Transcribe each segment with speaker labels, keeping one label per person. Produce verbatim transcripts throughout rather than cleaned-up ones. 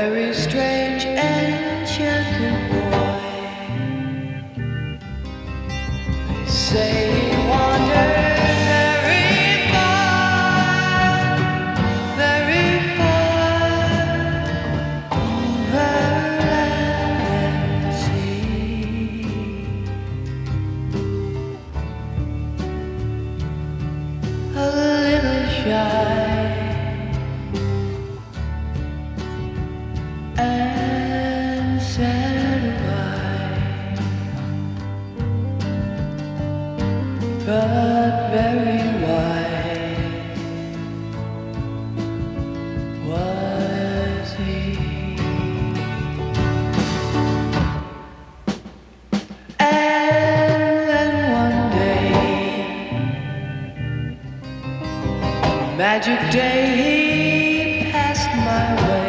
Speaker 1: very strange enchanted boy. They say he wandered very far, very far over land and sea. A little shy and satisfied, but very wise was he. And then one day, magic day, he passed my way.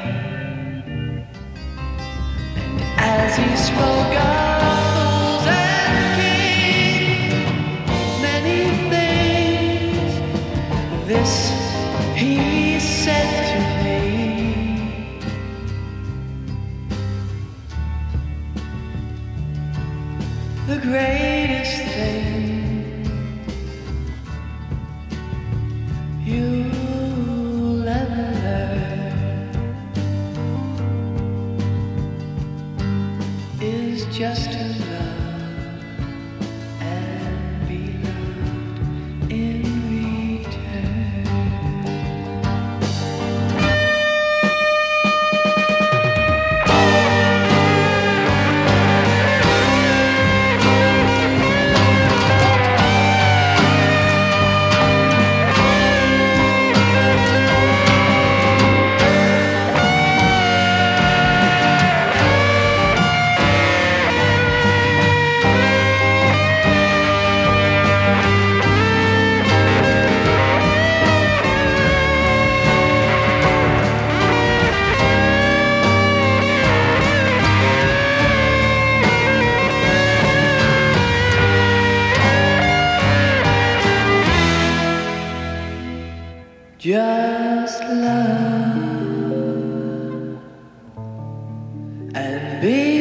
Speaker 1: As he spoke of fools and kings, many things, this he said to me: the greatest thing you'll ever learn is just to love and be loved in return. Just love and be